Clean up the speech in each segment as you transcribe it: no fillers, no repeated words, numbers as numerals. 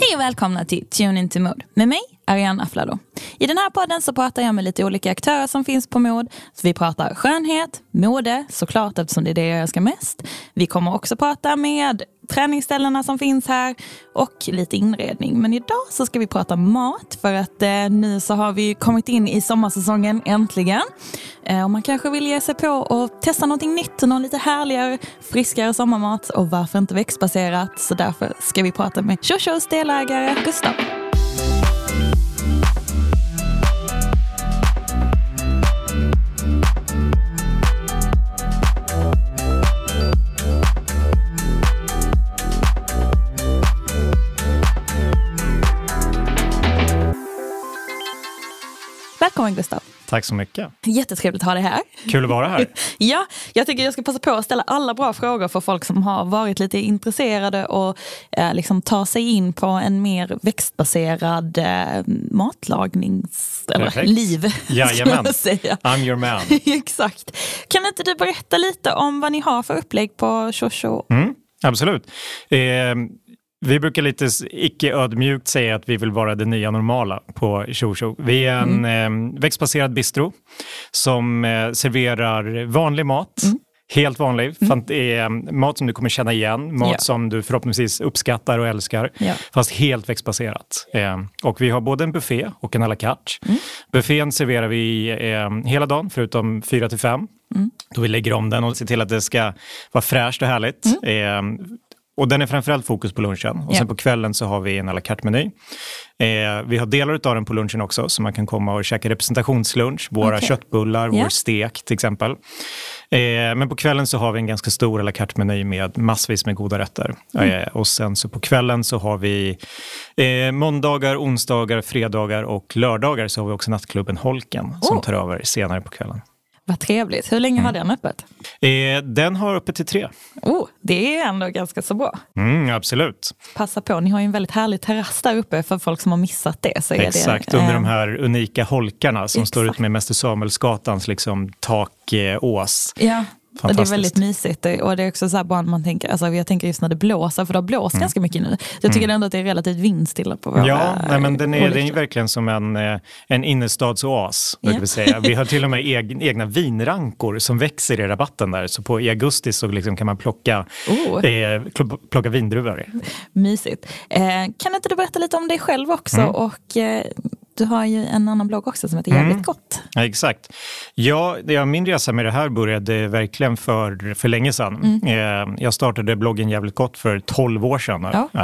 Hej och välkomna till Tune Into Mode med mig, Ariane Aflalo. I den här podden så pratar jag med lite olika aktörer som finns på mod. Så vi pratar skönhet, mode, såklart eftersom det är det jag älskar mest. Vi kommer också prata med träningsställena som finns här och lite inredning. Men idag så ska vi prata mat för att nu så har vi kommit in i sommarsäsongen äntligen. Och man kanske vill ge sig på och testa någonting nytt, någon lite härligare, friskare sommarmat och varför inte växtbaserat. Så därför ska vi prata med Shoshos delägare Gustav. Välkommen Gustav. Tack så mycket. Jättetrevligt att ha dig här. Kul att vara här. Ja, jag tycker jag ska passa på att ställa alla bra frågor för folk som har varit lite intresserade och liksom ta sig in på en mer växtbaserad liv. Jajamän, I'm your man. Exakt. Kan inte du berätta lite om vad ni har för upplägg på Shosho? Absolut. Vi brukar lite icke-ödmjukt säga att vi vill vara det nya normala på Shosho. Vi är en växtbaserad bistro som serverar vanlig mat. Helt vanlig. Mat som du kommer känna igen. Mat som du förhoppningsvis uppskattar och älskar. Fast helt växtbaserat. Och vi har både en buffé och en à la carte. Buffén serverar vi hela dagen förutom 4-5. Då vi lägger om den och ser till att det ska vara fräscht och härligt. Och den är framförallt fokus på lunchen. Och sen på kvällen så har vi en à la carte-meny. Vi har delar av den på lunchen också. Så man kan komma och käka representationslunch. Våra köttbullar, vår stek till exempel. Men på kvällen så har vi en ganska stor à la carte-meny med massvis med goda rätter. Och sen så på kvällen så har vi måndagar, onsdagar, fredagar och lördagar så har vi också nattklubben Holken som tar över senare på kvällen. Vad trevligt. Hur länge har den öppet? Den har öppet till 3. Det är ändå ganska så bra. Absolut. Passa på, ni har ju en väldigt härlig terrass där uppe för folk som har missat det. Så exakt, under de här unika holkarna som står ut med Mäster Samuelsgatans liksom, takås. Ja. Och det är väldigt mysigt och det är också så här bara man tänker, alltså jag tänker just när det blåser, för det har blåst ganska mycket nu. Så jag tycker ändå att det är relativt vindstilla på våra men den är ju verkligen som en innerstadsoas, brukar vi säga. Vi har till och med egna vinrankor som växer i rabatten där, så i augusti så liksom kan man plocka vindruvor. Mysigt. Kan inte du berätta lite om dig själv också och du har ju en annan blogg också som heter Jävligt gott. Ja, exakt. Min resa med det här började verkligen för länge sedan. Jag startade bloggen Jävligt gott för 12 år sedan.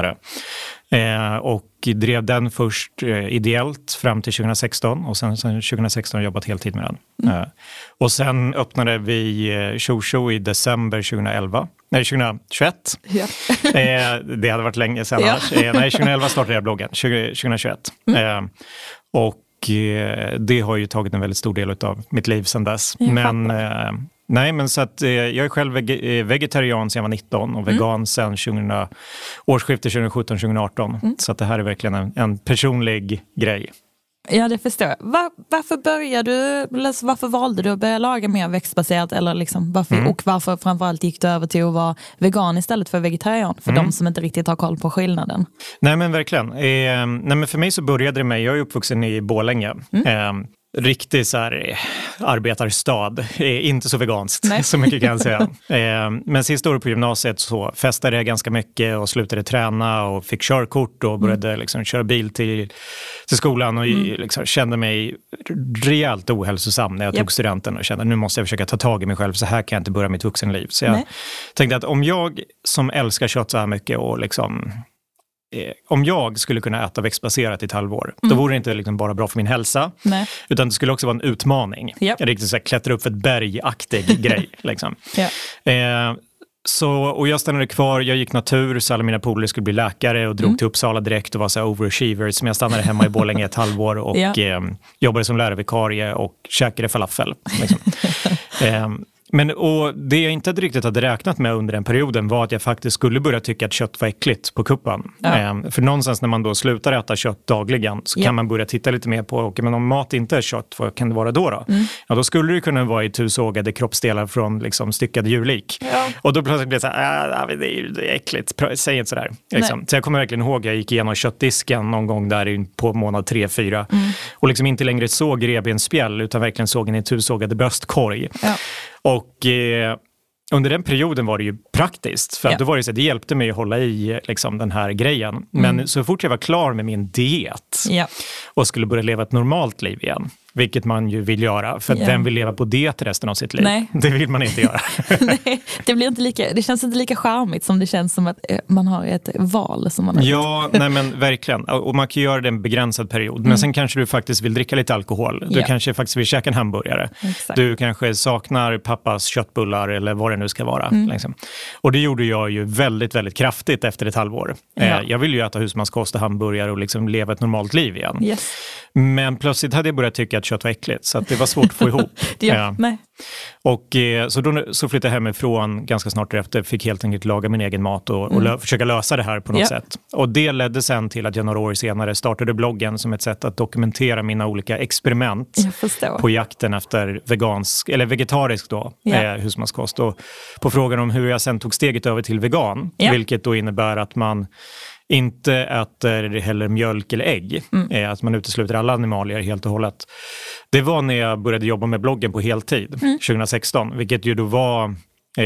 Och drev den först ideellt fram till 2016. Och sen 2016 har jag jobbat heltid med den. Och sen öppnade vi Shosho i december 2021. Ja. Det hade varit länge sedan annars. 2011 startade jag bloggen, 2021. Och det har ju tagit en väldigt stor del av mitt liv sedan dess. Men så att jag är själv vegetarian sedan jag var 19 och vegan sedan årsskiftet 2017-2018. Så att det här är verkligen en personlig grej. Ja, det förstår jag. Varför valde du att börja laga mer växtbaserat eller liksom varför framförallt gick du över till att vara vegan istället för vegetarian för de som inte riktigt har koll på skillnaden? Nej men verkligen. Men för mig så började det med, jag är uppvuxen i Borlänge. Riktig så här arbetarstad, inte så veganskt så mycket kan jag säga. Men sista året på gymnasiet så festade jag ganska mycket och slutade träna och fick körkort och började liksom köra bil till skolan och liksom kände mig rejält ohälsosam när jag tog studenten och kände nu måste jag försöka ta tag i mig själv, så här kan jag inte börja mitt vuxenliv. Så jag tänkte att om jag som älskar kött så här mycket och liksom om jag skulle kunna äta växtbaserat i ett halvår, då vore det inte liksom bara bra för min hälsa, utan det skulle också vara en utmaning. Riktigt så här, klättra upp för ett bergaktig grej. Liksom. Och jag stannade kvar, jag gick natur så alla mina polare skulle bli läkare och drog till Uppsala direkt och var så här overachievers. Men jag stannade hemma i Borlänge ett halvår och jobbade som lärarvikarie och käkade falafel. Liksom. Och det jag inte riktigt hade räknat med under den perioden var att jag faktiskt skulle börja tycka att kött var äckligt på kuppen. För någonstans när man då slutar äta kött dagligen så kan man börja titta lite mer på, men om mat inte är kött, vad kan det vara då? Ja, då skulle det kunna vara i tusågade kroppsdelar från liksom styckade djurlik. Ja. Och då plötsligt blir det så här, det är äckligt, säg inte sådär. Liksom. Så jag kommer verkligen ihåg, jag gick igenom köttdisken någon gång där på månad 3-4 och liksom inte längre såg revbensspjäll utan verkligen såg en i tusågade bröstkorg. Ja. Och under den perioden var det ju praktiskt. För att då var det så att det hjälpte mig att hålla i liksom, den här grejen. Men så fort jag var klar med min diet och skulle börja leva ett normalt liv igen, vilket man ju vill göra, för att vem vill leva på diet resten av sitt liv? Nej. Det vill man inte göra. Nej, det känns inte lika charmigt som det känns som att man har ett val som man har. Ja, nej men verkligen. Och man kan göra det en begränsad period. Men sen kanske du faktiskt vill dricka lite alkohol. Du kanske faktiskt vill käka en hamburgare. Exakt. Du kanske saknar pappas köttbullar eller vad det nu ska vara. Liksom. Och det gjorde jag ju väldigt, väldigt kraftigt efter ett halvår. Jag ville ju äta husmanskost och hamburgare och liksom leva ett normalt liv igen. Yes. Men plötsligt hade jag börjat tycka att kött var äckligt, så att det var svårt att få ihop. Nej. Och så flyttade jag hemifrån ganska snart därefter, fick helt enkelt laga min egen mat och försöka lösa det här på något sätt. Och det ledde sen till att jag några år senare startade bloggen som ett sätt att dokumentera mina olika experiment på jakten efter vegetarisk husmanskost. Och på frågan om hur jag sen tog steget över till vegan, vilket då innebär att man inte äter heller mjölk eller ägg. Att man utesluter alla animalier helt och hållet. Det var när jag började jobba med bloggen på heltid 2016. Vilket ju då var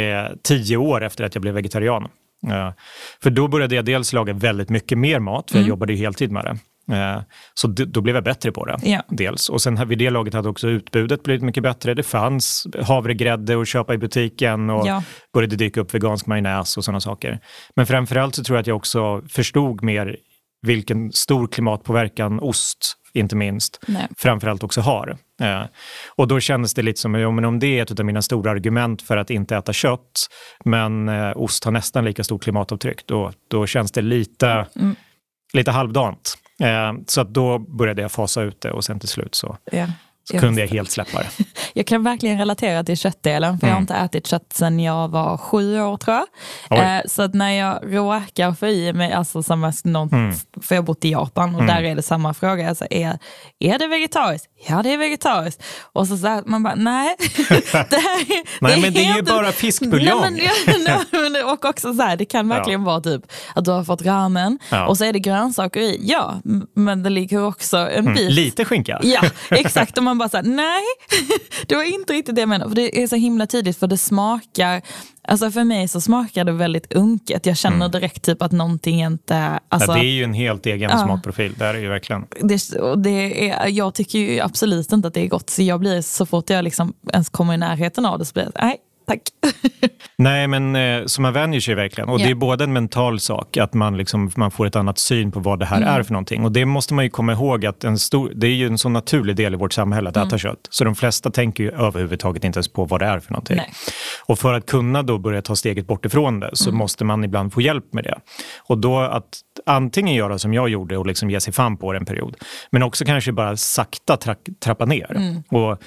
10 år efter att jag blev vegetarian. För då började jag dels laga väldigt mycket mer mat. För jag jobbade ju heltid med det. Så då blev jag bättre på det, dels. Och sen vid det laget hade också utbudet blivit mycket bättre. Det fanns havregrädde att köpa i butiken och började dyka upp vegansk majonnäs och sådana saker. Men framförallt så tror jag att jag också förstod mer vilken stor klimatpåverkan ost, inte minst, framförallt också har. Och då kändes det lite som, men om det är ett av mina stora argument för att inte äta kött, men ost har nästan lika stort klimatavtryck, då känns det lite halvdant. Så att då började jag fasa ut det och sen till slut så kunde jag helt släppa det. Jag kan verkligen relatera till köttdelen, för jag har inte ätit kött sedan jag var 7 år tror jag. Så att när jag råkar få i mig, alltså för jag har bott i Japan och där är det samma fråga. Alltså, är det vegetariskt? Ja, det är vegetariskt. Och så här, man bara, nej. Men det är ju bara fiskbuljong. Och också så här, det kan verkligen vara typ att du har fått ramen och så är det grönsaker i. Ja, men det ligger också en bit. Lite skinka. Ja, exakt. Och man bara så här, nej, det var inte riktigt det jag menade. För det är så himla tydligt, för det smakar, alltså för mig så smakar det väldigt unket. Jag känner direkt typ att någonting inte... Alltså, det är ju en helt egen smakprofil, det är det ju verkligen. Jag tycker ju absolut inte att det är gott. Så jag blir, så fort jag liksom ens kommer i närheten av det så blir det, nej, tack. Nej, men så man vänjer sig verkligen. Och det är både en mental sak, att man får ett annat syn på vad det här är för någonting. Och det måste man ju komma ihåg, att det är ju en så naturlig del i vårt samhälle att äta kött. Så de flesta tänker ju överhuvudtaget inte ens på vad det är för någonting. Nej. Och för att kunna då börja ta steget bort ifrån det så måste man ibland få hjälp med det. Och då att antingen göra som jag gjorde och liksom ge sig fan på en period. Men också kanske bara sakta trappa ner. Och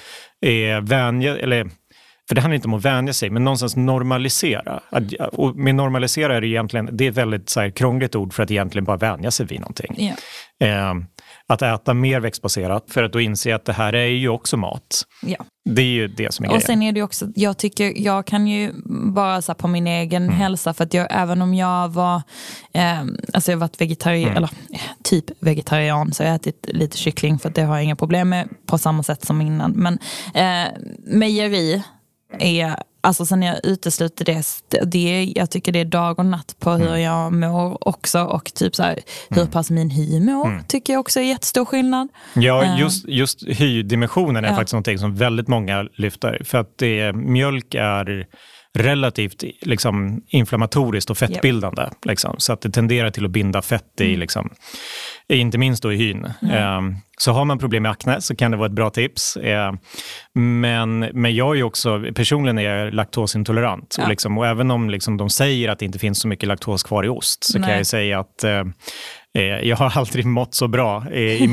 för det handlar inte om att vänja sig, men någonstans normalisera. Och med normalisera är det egentligen, det är ett väldigt så här krångligt ord för att egentligen bara vänja sig vid någonting. Att äta mer växtbaserat, för att då inse att det här är ju också mat. Ja. Det är ju det som är grejen. Och sen är det också, jag kan ju bara så på min egen hälsa, för att även om jag var jag har varit vegetarian, eller typ vegetarian, så jag har ätit lite kyckling för att det har jag inga problem med på samma sätt som innan. Men mejeri är, alltså sen jag utesluter jag tycker det är dag och natt på hur jag mår också, och typ så här, hur pass min hy mår tycker jag också är jättestor skillnad. Ja, just hy-dimensionen är faktiskt någonting som väldigt många lyfter, för att mjölk är relativt liksom inflammatoriskt och fettbildande liksom, så att det tenderar till att binda fett i liksom, inte minst då i hyn. Så har man problem med akne så kan det vara ett bra tips. Men jag är ju också, personligen är jag laktosintolerant. Och även om liksom de säger att det inte finns så mycket laktos kvar i ost, så kan jag säga att Jag har aldrig mått så bra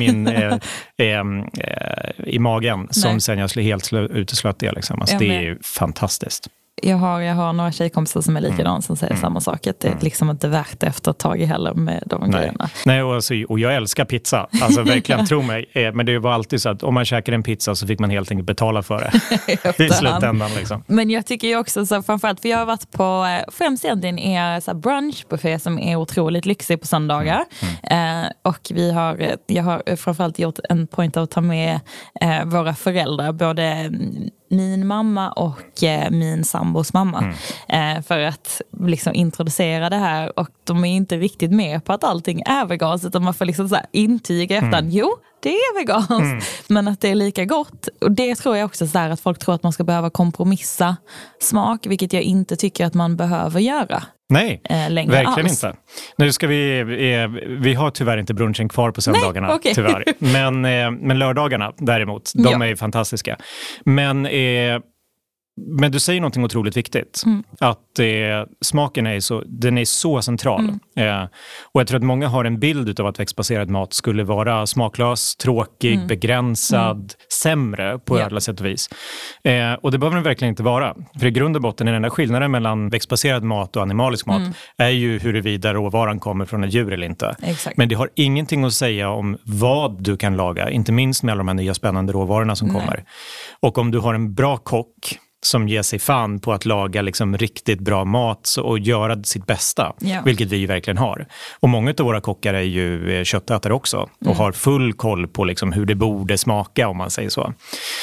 i magen som sen jag helt uteslöt det. Liksom. Alltså, det är ju fantastiskt. Jag har några tjejkompisar som är likadana som säger samma sak. Att det är liksom inte värt efter ett tag heller med de grejerna. Nej, och jag älskar pizza. Alltså verkligen, tro mig. Men det var alltid så att om man käkar en pizza så fick man helt enkelt betala för det. I slutändan liksom. Men jag tycker ju också så framförallt, för jag har varit på främst egentligen är så brunchbuffé som är otroligt lyxig på söndagar. Och jag har framförallt gjort en point av att ta med våra föräldrar, både min mamma och min sambos mamma, för att liksom introducera det här, och de är inte riktigt med på att allting är veganskt, utan man får liksom så här intyga efterhand, jo, det är veganskt, men att det är lika gott. Och det tror jag också så här, att folk tror att man ska behöva kompromissa smak, vilket jag inte tycker att man behöver göra. Nej, verkligen inte. Nu ska vi har tyvärr inte brunchen kvar på söndagarna, tyvärr. Men lördagarna däremot, de är ju fantastiska. Men du säger någonting otroligt viktigt. Att smaken är så central. Och jag tror att många har en bild av att växtbaserad mat skulle vara smaklös, tråkig, begränsad, sämre på alla sätt och vis. Och det behöver den verkligen inte vara. För i grund och botten är den enda skillnaden mellan växtbaserad mat och animalisk mat är ju huruvida råvaran kommer från ett djur eller inte. Exakt. Men det har ingenting att säga om vad du kan laga, inte minst med alla de här nya spännande råvarorna som kommer. Och om du har en bra kock som ger sig fan på att laga liksom riktigt bra mat och göra sitt bästa, vilket vi ju verkligen har. Och många av våra kockar är ju köttätare också och har full koll på liksom hur det borde smaka, om man säger så.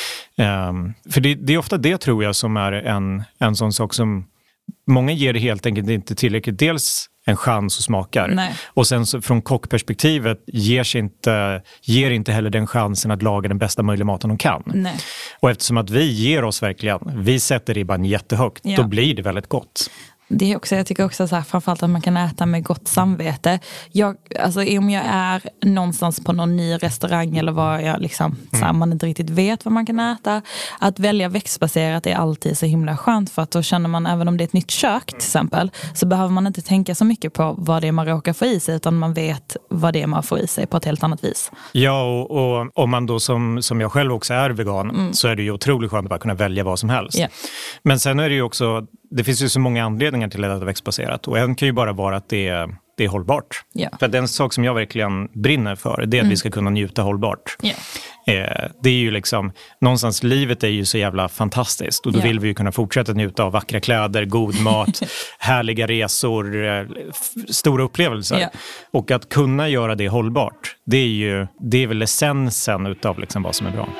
För det är ofta det, tror jag, som är en sån sak som många ger det helt enkelt inte tillräckligt, dels en chans och smakar. Nej. Och sen så från kockperspektivet ger inte heller den chansen att laga den bästa möjliga maten de kan. Nej. Och eftersom att vi ger oss verkligen, vi sätter ribban jättehögt, då blir det väldigt gott. Det är också, jag tycker också så här, framförallt att man kan äta med gott samvete. Om jag är någonstans på någon ny restaurang eller var jag liksom, så här, man inte riktigt vet vad man kan äta, att välja växtbaserat är alltid så himla skönt, för att då känner man, även om det är ett nytt kök till exempel, så behöver man inte tänka så mycket på vad det är man råkar få i sig, utan man vet vad det är man får i sig på ett helt annat vis. Ja, och om man då som jag själv också är vegan, så är det ju otroligt skönt att bara kunna välja vad som helst. Yeah. Men sen är det ju också, det finns ju så många anledningar till att det är växtbaserat, och en kan ju bara vara att det är hållbart. Yeah. För den sak som jag verkligen brinner för, det är att vi ska kunna njuta hållbart. Yeah. Det är ju liksom, någonstans, livet är ju så jävla fantastiskt, och då vill vi ju kunna fortsätta njuta av vackra kläder, god mat, härliga resor, stora upplevelser. Yeah. Och att kunna göra det hållbart, det är väl essensen utav liksom vad som är bra.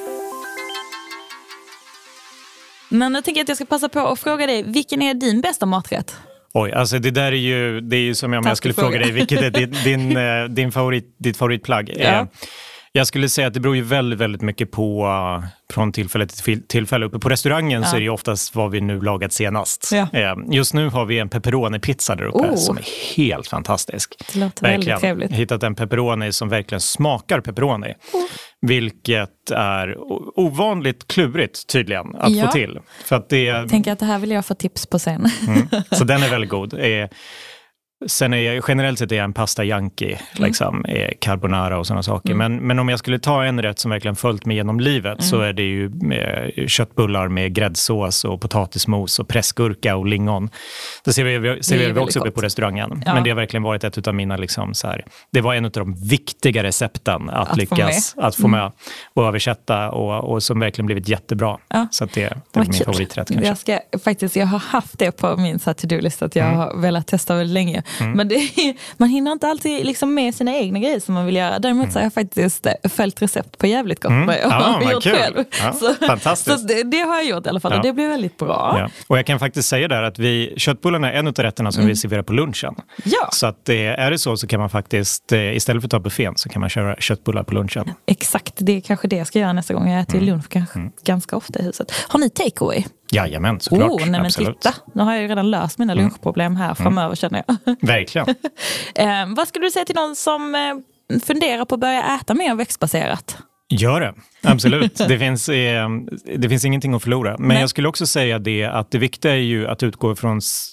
Men jag tänker att jag ska passa på att fråga dig, vilken är din bästa maträtt? Oj, alltså det är ju som om jag skulle fråga dig, vilket är ditt favoritplagg? Ja. Jag skulle säga att det beror ju väldigt, väldigt mycket på från tillfälle till tillfälle. Uppe på restaurangen så är det ju oftast vad vi nu lagat senast. Ja. Just nu har vi en pepperoni-pizza där uppe som är helt fantastisk. Det låter väldigt trevligt. Jag har hittat en pepperoni som verkligen smakar pepperoni. Vilket är ovanligt klurigt tydligen att få till. För att jag tänker att det här vill jag få tips på sen. Så den är väldigt god. Sen är jag, generellt sett är jag en pasta yankee, liksom, carbonara och sådana saker. Men om jag skulle ta en rätt som verkligen följt mig genom livet, så är det ju köttbullar med gräddsås och potatismos och pressgurka och lingon. Det serverar vi också uppe på restaurangen. Ja. Men det har verkligen varit ett av mina, liksom, så här, det var en av de viktiga recepten att lyckas att få med och översätta, och som verkligen blivit jättebra. Ja. Så att det är min favoriträtt kanske. Jag har haft det på min to-do-lista att jag har velat testa väldigt länge. Men man hinner inte alltid liksom med sina egna grejer som man vill göra. Däremot så har jag faktiskt följt recept på jävligt gott. Gjort själv. Ja, fantastiskt. Så det har jag gjort i alla fall, och det blev väldigt bra. Ja. Och jag kan faktiskt säga där att köttbullarna är en av rätterna som vi serverar på lunchen. Ja. Så att är det så kan man faktiskt, istället för att ta buffén, så kan man köra köttbullar på lunchen. Exakt, det är kanske det jag ska göra nästa gång. Jag äter lunch ganska ofta i huset. Har ni takeaway? Jajamän, såklart. Nej, men titta, nu har jag ju redan löst mina lunchproblem här framöver, känner jag. Verkligen. Vad skulle du säga till någon som funderar på att börja äta mer växtbaserat? Gör det, absolut. Det finns ingenting att förlora. Men jag skulle också säga det att det viktiga är ju att utgå från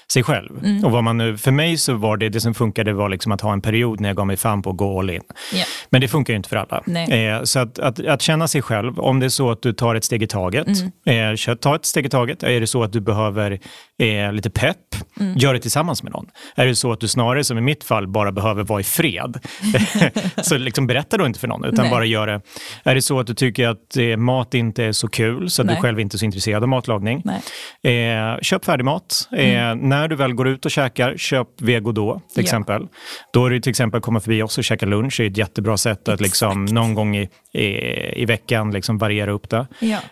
sig själv. Och vad man nu, för mig så var det som funkade var liksom att ha en period när jag gav mig fan på att gå all in. Yeah. Men det funkar ju inte för alla. Så att känna sig själv, om det är så att du tar ett steg i taget, ta ett steg i taget. Är det så att du behöver lite pepp, gör det tillsammans med någon. Är det så att du snarare, som i mitt fall, bara behöver vara i fred, så liksom berätta då inte för någon, utan bara gör det. Är det så att du tycker att mat inte är så kul, så att du själv inte är så intresserad av matlagning, köp färdig mat. När du väl går ut och käkar, köp vego då, till exempel. Då är det till exempel komma förbi oss och käka lunch. Det är ett jättebra sätt att liksom någon gång i veckan liksom variera upp det.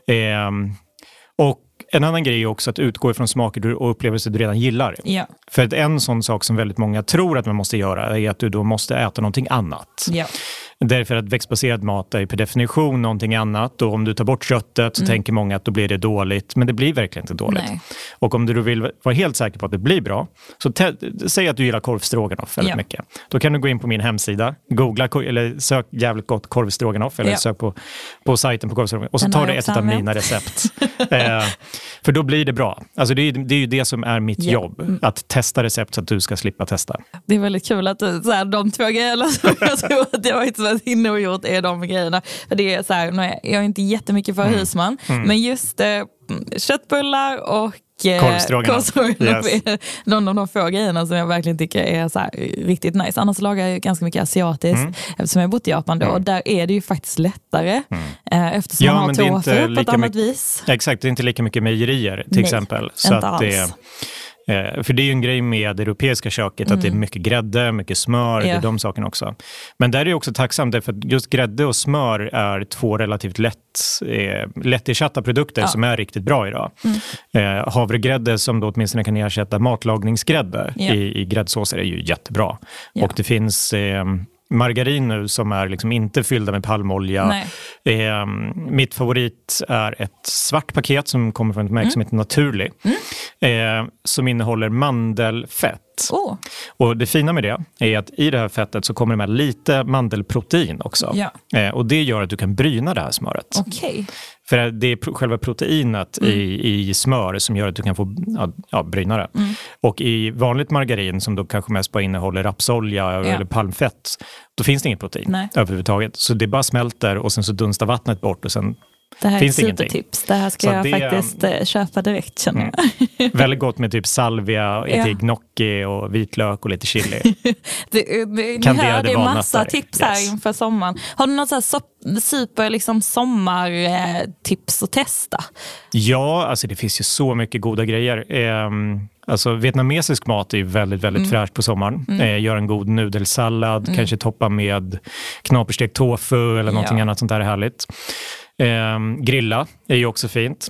Och en annan grej är också att utgå ifrån smaker och upplevelser du redan gillar. För att en sån sak som väldigt många tror att man måste göra är att du då måste äta någonting annat. Därför att växtbaserad mat är per definition någonting annat, och om du tar bort köttet så tänker många att då blir det dåligt, men det blir verkligen inte dåligt. Och om du vill vara helt säker på att det blir bra, så säg att du gillar korvstroganoff väldigt mycket. Då kan du gå in på min hemsida, googla eller sök jävligt gott korvstroganoff eller sök på sajten på korvstroganoff, och så tar du ett av mina recept. För då blir det bra. Alltså det är ju det som är mitt jobb, att testa recept så att du ska slippa testa. Det är väldigt kul att så här, de två grejerna som jag tror att jag inte varit inne och gjort är de grejerna. För det är så här, jag är inte jättemycket för husman, men just köttbullar och korvstroganoff är någon av de få grejerna som jag verkligen tycker är så här, riktigt nice. Annars lagar jag ganska mycket asiatiskt eftersom jag har bott i Japan då, och där är det ju faktiskt lättare eftersom man har tofu på ett annat vis. Exakt, det är inte lika mycket mejerier till exempel. Så att för det är ju en grej med det europeiska köket att det är mycket grädde, mycket smör, det är de sakerna också. Men där är det också tacksamt därför att just grädde och smör är två relativt lättersatta produkter som är riktigt bra idag. Havregrädde som då åtminstone kan ersätta matlagningsgrädde i gräddsåser är ju jättebra. Och det finns margarin nu som är liksom inte fyllda med palmolja. Mitt favorit är ett svart paket som kommer från ett märke som heter Naturlig. Som innehåller mandelfett. Och det fina med det är att i det här fettet så kommer det med lite mandelprotein också. Och det gör att du kan bryna det här smöret. För det är själva proteinet i smör som gör att du kan få bryna det. Och i vanligt margarin som då kanske mest bara innehåller rapsolja eller palmfett, då finns det inget protein överhuvudtaget. Så det bara smälter och sen så dunstar vattnet bort och sen det här finns är ett supertips. Det här ska jag faktiskt köpa direkt, känner jag. Väldigt gott med typ salvia, till gnocchi och vitlök och lite chili. Det är massa tips här inför sommaren. Har du något så här super liksom sommartips att testa? Ja, alltså det finns ju så mycket goda grejer. Alltså vietnamesisk mat är ju väldigt, väldigt fräscht på sommaren. Gör en god nudelsallad, kanske toppa med knaperstekt tofu eller någonting annat sånt där är härligt. Grilla är ju också fint.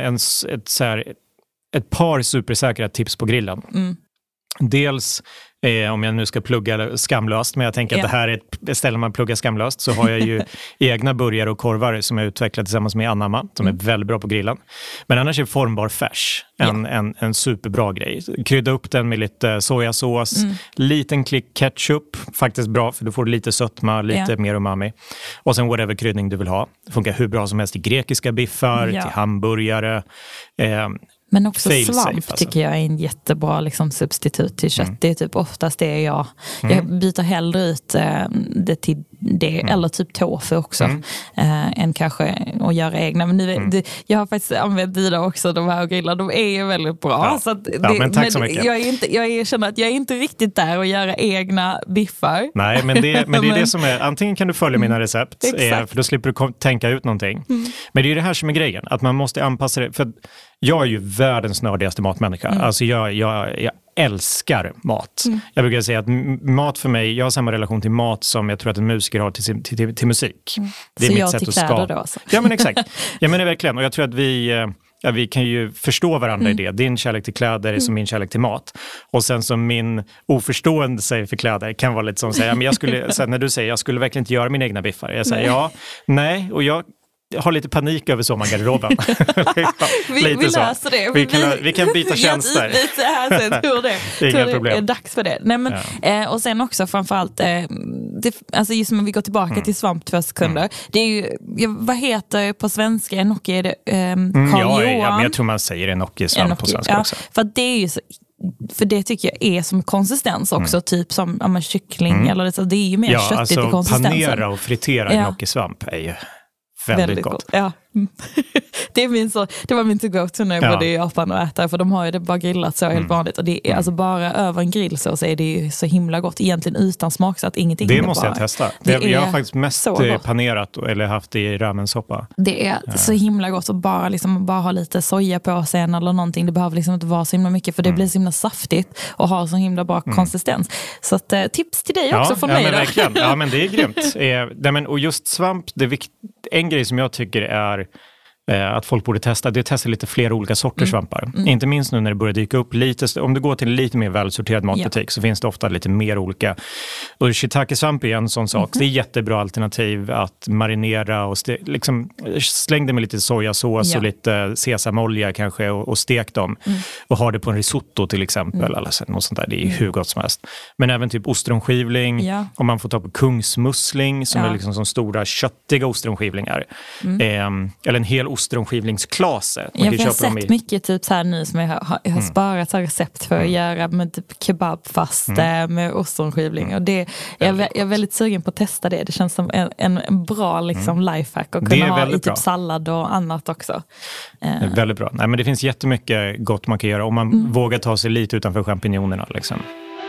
Ett par supersäkra tips på grillen. Dels om jag nu ska plugga skamlöst, men jag tänker att det här är ett ställe man pluggar skamlöst, så har jag ju egna burgare och korvar som jag utvecklat tillsammans med Anamma, som är väldigt bra på grillen. Men annars är formbar färs en superbra grej. Krydda upp den med lite sojasås, liten klick ketchup, faktiskt bra för du får lite sötma, lite mer umami. Och sen whatever kryddning du vill ha. Det funkar hur bra som helst till grekiska biffar, till hamburgare. Men också svamp tycker jag är en jättebra liksom, substitut till kött. Det är typ oftast det jag byter hellre ut det till det, eller typ tofu också, än kanske att göra egna. Men nu, jag har faktiskt använt dina också, de här grillar, de är ju väldigt bra. Så att men tack så mycket. Jag känner att jag är inte riktigt där att göra egna biffar. Nej, men det är det som är, antingen kan du följa mina recept, för då slipper du tänka ut någonting. Men det är det här som är grejen, att man måste anpassa det, för jag är ju världens nördigaste matmänniska. Alltså jag älskar mat. Jag brukar säga att mat för mig, jag har samma relation till mat som jag tror att en musiker har till musik. Det är så mitt sätt att skapa. Då alltså. Ja, men exakt. Jag menar verkligen, och jag tror att vi kan ju förstå varandra i det. Din kärlek till kläder är som min kärlek till mat. Och sen som min oförstående sig för kläder kan vara lite som att säga, men jag skulle, så när du säger jag skulle verkligen inte göra mina egna biffar. Jag säger nej, och jag har lite panik över sommargarderoben. vi löser det. Vi kan byta tjänster. Jag tror det är dags för det. Nej, men, och sen också framförallt alltså just när vi går tillbaka till svamp 2 sekunder. Det är ju, vad heter på svenska enoki? Är det Karl Johan? Men jag tror man säger enoki svamp på svenska också. För det är ju så för det tycker jag är som konsistens också, typ som kyckling eller så. Det är ju mer köttigt i konsistensen. Panera och fritera gnocchi-svamp är ju väldigt gott. Ja. Det var min to-go-to när jag bodde i Japan och äta, för de har ju det bara grillat så helt vanligt, och det är alltså bara över en grill så är det ju så himla gott, egentligen utan smaksatt, ingenting. Det måste jag testa. Jag har faktiskt mest panerat eller haft det i ramensoppa. Det är så himla gott, och bara ha lite soja på sen eller någonting. Det behöver liksom inte vara så himla mycket, för det blir så himla saftigt och har så himla bra konsistens. Så att, tips till dig också från mig. Men verkligen. Ja, men det är grymt. Och just svamp, en grej som jag tycker är att folk borde testa, det är att testa lite fler olika sorters svampar. Inte minst nu när det börjar dyka upp lite, om du går till en lite mer välsorterad matbutik så finns det ofta lite mer olika. Och shiitake-svamp är en sån sak. Det är jättebra alternativ att marinera och liksom släng det med lite sojasås och lite sesamolja kanske och stek dem. Och ha det på en risotto till exempel eller något sånt där. Det är hur gott som helst. Men även typ ostronskivling, om man får ta på kungsmussling som är liksom som stora köttiga ostronskivlingar. Eller en hel ostronskivlingsklase. Jag har sett mycket typ så här nu som jag har sparat så recept för att göra med typ kebab fast med ostronskivling, och jag är väldigt sugen på att testa det. Det känns som en bra liksom lifehack att kunna ha i typ sallad och annat också. Väldigt bra. Nej, men det finns jättemycket gott man kan göra om man vågar ta sig lite utanför champinjonerna liksom.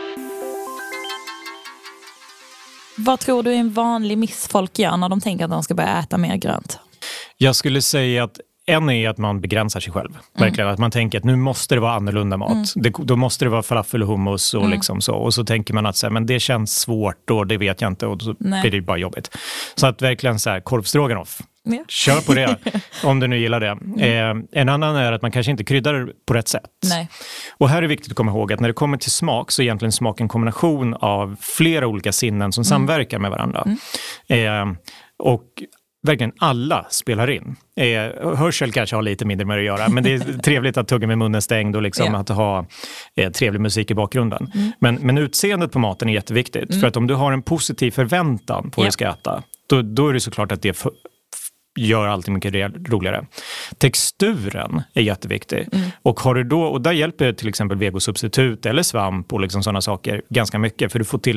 Vad tror du är en vanlig miss folk gör när de tänker att de ska börja äta mer grönt? Jag skulle säga att en är att man begränsar sig själv. Verkligen, att man tänker att nu måste det vara annorlunda mat. Då måste det vara falafel och hummus och liksom så. Och så tänker man att men det känns svårt och det vet jag inte, och så blir det bara jobbigt. Så att verkligen så här, korvstroganoff. Ja. Kör på det om du nu gillar det. En annan är att man kanske inte kryddar på rätt sätt. Nej. Och här är det viktigt att komma ihåg att när det kommer till smak så är egentligen smak en kombination av flera olika sinnen som samverkar med varandra. Och verkligen alla spelar in. Hörsel kanske har lite mindre med att göra, men det är trevligt att tugga med munnen stängd och liksom att ha trevlig musik i bakgrunden. Men utseendet på maten är jätteviktigt, för att om du har en positiv förväntan på vad du ska äta, då är det såklart att det gör alltid mycket roligare. Texturen är jätteviktig. Och har du då, och där hjälper till exempel vegosubstitut eller svamp och liksom sådana saker ganska mycket, för du får till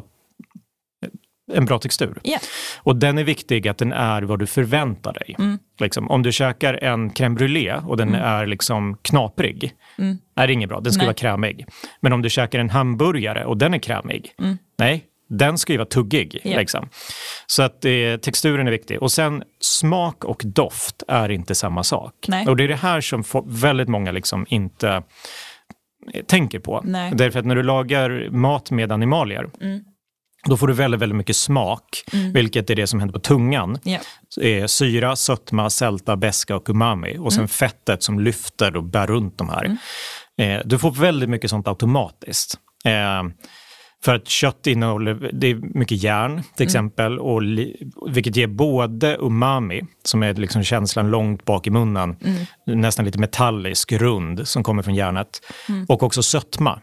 en bra textur. Yeah. Och den är viktig att den är vad du förväntar dig. Liksom, om du käkar en crème brûlée och den är liksom knaprig, är det inget bra. Den ska vara krämig. Men om du käkar en hamburgare och den är krämig, nej, den ska ju vara tuggig. Yeah. Liksom. Så att texturen är viktig. Och sen smak och doft är inte samma sak. Nej. Och det är det här som väldigt många liksom inte tänker på. Nej. Därför att när du lagar mat med animalier, då får du väldigt, väldigt mycket smak, vilket är det som händer på tungan. Yeah. Syra, sötma, sälta, beska och umami. Och sen fettet som lyfter och bär runt de här. Du får väldigt mycket sånt automatiskt. För att kött innehåller, det är mycket järn till exempel, och vilket ger både umami, som är liksom känslan långt bak i munnen, nästan lite metallisk, rund, som kommer från järnet, och också sötma.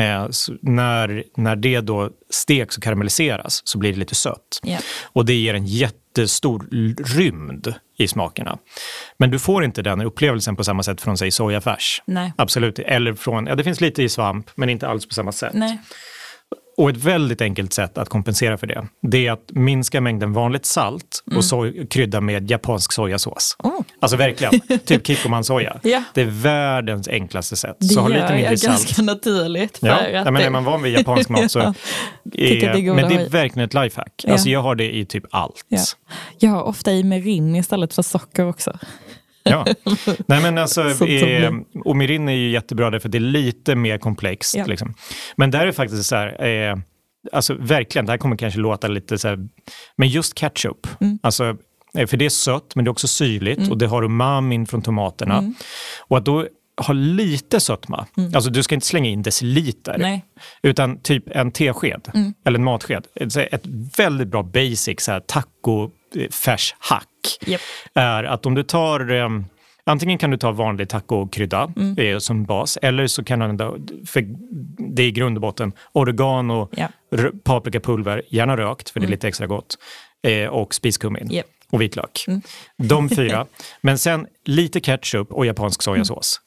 När det då steks och karamelliseras så blir det lite sött. Yeah. Och det ger en jättestor rymd i smakerna. Men du får inte den upplevelsen på samma sätt från, säg, sojafärs. Nej. Absolut. Eller från, det finns lite i svamp, men inte alls på samma sätt. Nej. Och ett väldigt enkelt sätt att kompensera för det är att minska mängden vanligt salt och krydda med japansk sojasås. Alltså verkligen, typ Kikkoman-soja. Ja. Det är världens enklaste sätt. Det så har lite mindre salt. Ganska naturligt. För att men är man van vid japansk mat så men det är verkligen ett lifehack. Ja. Alltså jag har det i typ allt. Ja. Jag har ofta i mirin istället för socker också. Ja, nej men alltså och mirin är ju jättebra därför det är lite mer komplext liksom. Men där är faktiskt så här alltså verkligen, det här kommer kanske låta lite så här, men just ketchup, alltså för det är sött men det är också syrligt och det har umamin från tomaterna och att då ha lite sötma, alltså du ska inte slänga in deciliter utan typ en tesked eller en matsked, ett väldigt bra basic så här taco färshack är att om du tar antingen kan du ta vanlig tacokrydda som bas, eller så kan du använda, för det är i grund och botten, oregano, paprikapulver, gärna rökt för det är lite extra gott, och spiskummin och vitlök. De 4. Men sen lite ketchup och japansk sojasås.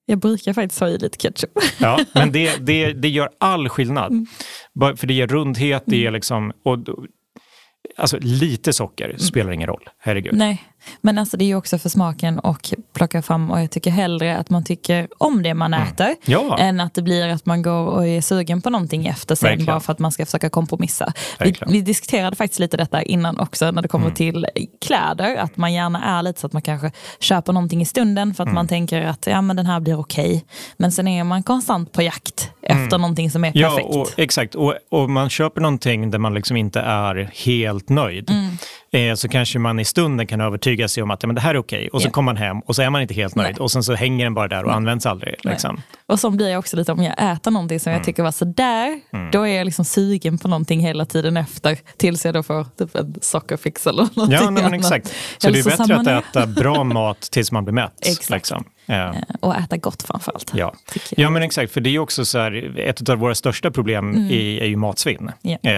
Jag brukar faktiskt ha i lite ketchup. Ja, men det gör all skillnad. För det ger rundhet, det ger liksom... Alltså lite socker spelar ingen roll, herregud. Nej, men alltså det är ju också för smaken och plocka fram, och jag tycker hellre att man tycker om det man äter än att det blir att man går och är sugen på någonting efter sen. Verkligen. Bara för att man ska försöka kompromissa. Vi diskuterade faktiskt lite detta innan också när det kommer till kläder, att man gärna är lite så att man kanske köper någonting i stunden för att man tänker att men den här blir okej. Men sen är man konstant på jakt efter någonting som är perfekt. Ja, exakt. Och man köper någonting där man liksom inte är helt nöjd. Så kanske man i stunden kan övertyga sig om att men det här är okej. Och så kommer man hem och så är man inte helt nöjd. Nej. Och sen så hänger den bara där och används aldrig. Liksom. Och så blir jag också lite, om jag äter någonting som jag tycker var så där, då är jag liksom sugen på någonting hela tiden efter. Tills jag då får typ en sockerfix eller någonting. Ja, men exakt. Så det är bättre att äta bra mat tills man blir mätt. Exakt. Liksom. Och äta gott framförallt. Ja, men exakt. För det är också så här, ett av våra största problem är ju matsvinn.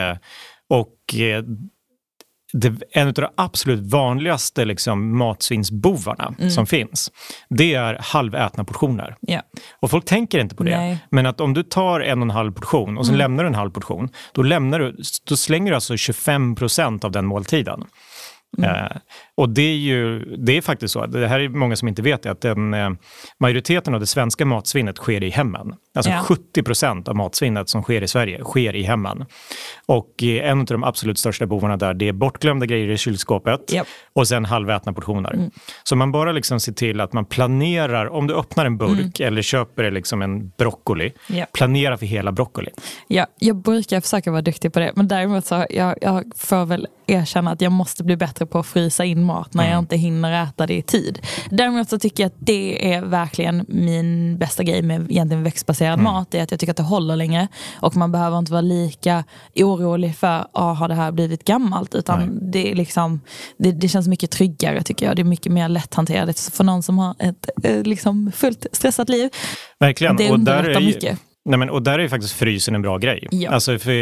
En av de absolut vanligaste liksom, matsvinnsbovarna som finns, det är halvätna portioner. Och folk tänker inte på det. Nej. Men att om du tar 1,5 portion och sen lämnar du en halv portion, då slänger du alltså 25% av den måltiden. Och det är faktiskt så, det här är många som inte vet det, att majoriteten av det svenska matsvinnet sker i hemmen. Alltså 70% av matsvinnet som sker i Sverige sker i hemmen. Och en av de absolut största bovarna där, det är bortglömda grejer i kylskåpet och sen halvätna portioner. Så man bara liksom ser till att man planerar, om du öppnar en burk eller köper liksom en broccoli, planera för hela broccoli. Ja, jag brukar försöka vara duktig på det, men däremot så jag får väl erkänna att jag måste bli bättre på att frysa in mat när jag inte hinner äta det i tid. Däremot så tycker jag att det är verkligen min bästa grej med egentligen växtbaserad mat, är att jag tycker att det håller länge och man behöver inte vara lika orolig för har det här blivit gammalt, utan det är liksom det känns mycket tryggare, tycker jag. Det är mycket mer lätthanterligt för någon som har ett liksom fullt stressat liv. Verkligen. Det underlättar mycket. Och där är ju faktiskt frysen en bra grej. Alltså för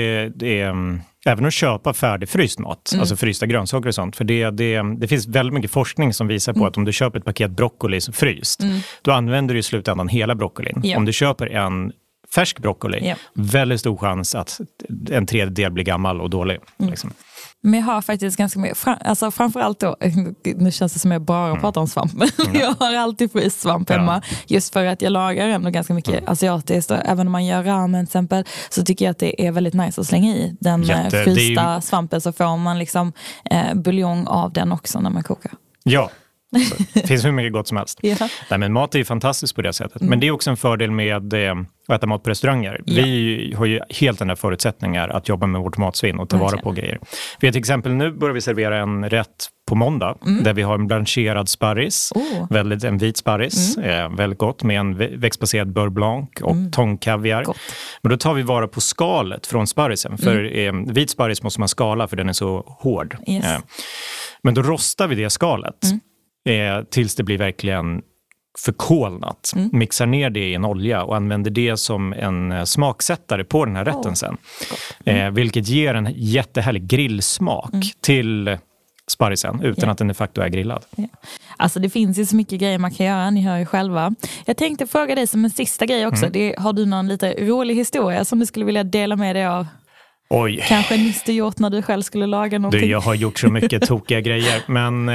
även att köpa färdigfryst mat, alltså frysta grönsaker och sånt. För det finns väldigt mycket forskning som visar på att om du köper ett paket broccoli fryst, då använder du i slutändan hela broccolin. Om du köper en färsk broccoli, väldigt stor chans att en tredjedel blir gammal och dålig. Liksom. Men jag har faktiskt ganska mycket, alltså framförallt då, nu känns det som jag bara pratar om svamp, men jag har alltid fryst svamp hemma, just för att jag lagar ändå ganska mycket asiatiskt, och även om man gör ramen till exempel, så tycker jag att det är väldigt nice att slänga i den frysta svampen, så får man liksom buljong av den också när man kokar. Ja. Det finns hur mycket gott som helst. Nej, men mat är ju fantastiskt på det sättet. Men det är också en fördel med att äta mat på restauranger. Vi har ju helt andra förutsättningar att jobba med vårt matsvinn och ta vara på grejer. Vi har till exempel, nu börjar vi servera en rätt på måndag där vi har en blancherad sparris, en vit sparris, väldigt gott, med en växtbaserad beurre blanc och tångkaviar. Men då tar vi vara på skalet från sparrisen, för vit sparris måste man skala för den är så hård. Men då rostar vi det skalet tills det blir verkligen förkolnat. Mixar ner det i en olja och använder det som en smaksättare på den här rätten sen. Vilket ger en jättehärlig grillsmak till sparrisen utan att den de facto är grillad. Alltså det finns ju så mycket grejer man kan göra, ni hör ju själva. Jag tänkte fråga dig som en sista grej också. Har du någon lite rolig historia som du skulle vilja dela med dig av? Oj. Kanske nyss du gjort när du själv skulle laga någonting. Jag har gjort så mycket tokiga grejer, men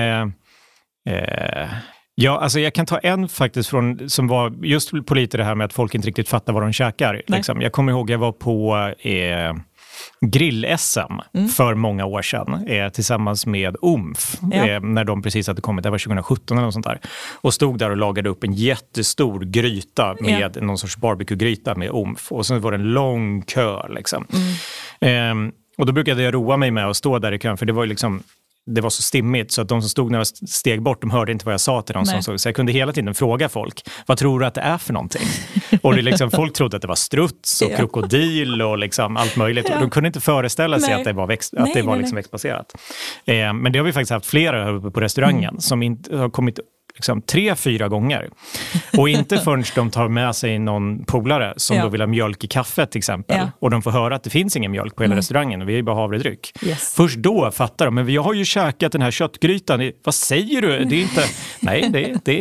alltså jag kan ta en faktiskt som var just på lite det här med att folk inte riktigt fattar vad de käkar. Liksom. Jag kommer ihåg jag var på grill-SM för många år sedan tillsammans med OMF när de precis hade kommit, det var 2017 eller något sånt där, och stod där och lagade upp en jättestor gryta med någon sorts barbecue-gryta med OMF, och sen var det en lång kö liksom. Och då brukade jag roa mig med att stå där i kön, för det var ju liksom, det var så stimmigt så att de som stod när jag steg bort, de hörde inte vad jag sa till dem som såg. Så jag kunde hela tiden fråga folk, vad tror du att det är för någonting? Och det liksom, folk trodde att det var struts och krokodil och liksom allt möjligt. Och de kunde inte föreställa sig att det var liksom växtbaserat. Men det har vi faktiskt haft flera här uppe på restaurangen som inte har kommit liksom 3-4 gånger. Och inte förrän de tar med sig någon polare som då vill ha mjölk i kaffet till exempel. Och de får höra att det finns ingen mjölk på hela restaurangen och vi är bara havredryck. Först då fattar de, men vi har ju käkat den här köttgrytan. Vad säger du? Det är inte... Nej, det är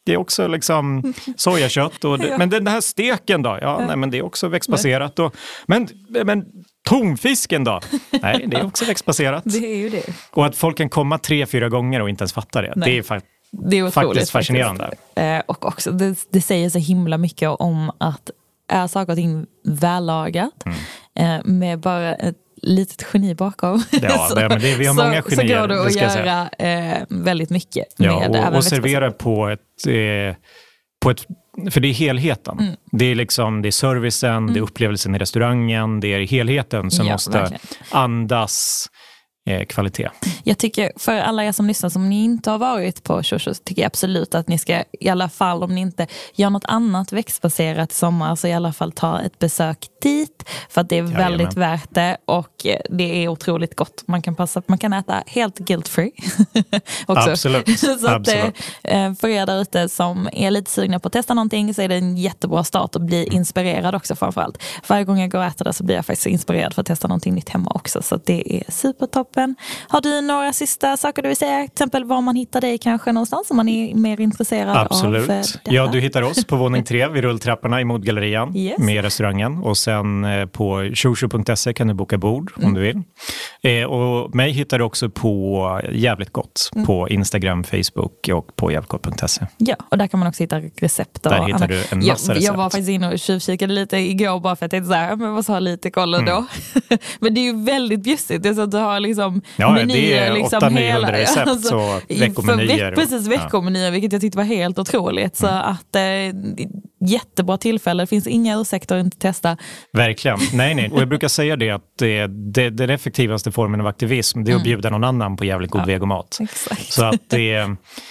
det är också liksom sojakött. Men den här steken då? Ja, nej, men det är också växtbaserat. Men tonfisken då? Nej, det är också växtbaserat. Det är ju det. Och att folk kan komma 3-4 gånger och inte ens fatta det. Nej. Det är faktiskt fascinerande. Och också, det säger så himla mycket om att är saker och ting vällagat med bara ett litet geni bakom. Ja, men vi har många genier. Så går det att göra väldigt mycket. Ja, och servera på ett för det är helheten. Det är liksom, det är servicen, det är upplevelsen i restaurangen, det är helheten som måste verkligen andas kvalitet. Jag tycker för alla er som lyssnar som ni inte har varit på Shoshu, så tycker jag absolut att ni ska, i alla fall om ni inte gör något annat växtbaserat i sommar, så i alla fall ta ett besök dit, för att det är väldigt värt det, och det är otroligt gott. Man kan äta helt guilt-free också. Absolut. Så att för er där ute som är lite sugna på att testa någonting, så är det en jättebra start att bli inspirerad också framförallt. Varje gång jag går och äter det så blir jag faktiskt inspirerad för att testa någonting nytt hemma också, så att det är supertopp. Har du några sista saker du vill säga? Till exempel var man hittar dig kanske någonstans om man är mer intresserad Absolut. av detta? Ja, du hittar oss på våning 3 vid rulltrapporna i Modgallerian med restaurangen. Och sen på shoshu.se kan du boka bord om du vill. Och mig hittar du också på Jävligt Gott på Instagram, Facebook och på jävligott.se. Ja, och där kan man också hitta recept. Där hittar du en massa recept. Jag var faktiskt inne och tjuvkikade lite igår bara för att jag tänkte så här, men vad så ha lite koll då. Men det är ju väldigt bjussigt. Det är så att du har liksom menyer, det är liksom 800-900 recept, alltså, så veckomenyer. Precis, veckomenyer, vilket jag tyckte var helt otroligt. Så att jättebra tillfälle, det finns inga ursäkter att inte testa. Verkligen, nej. Och jag brukar säga det att den effektivaste formen av aktivism, det är att bjuda någon annan på jävligt god vegomat. Exakt. Så att det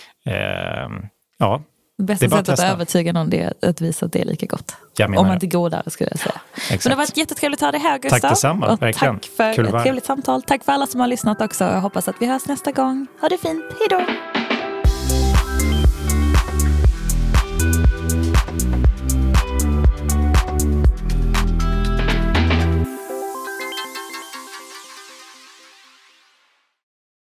bästa sättet att övertyga någon är att visa att det är lika gott. Om man inte går där, skulle jag säga. Exakt. Men det har varit jättetrevligt att ha dig här, Gustav. Tack detsamma, och verkligen. Tack för ett trevligt samtal. Tack för alla som har lyssnat också. Jag hoppas att vi hörs nästa gång. Ha det fint, hej då!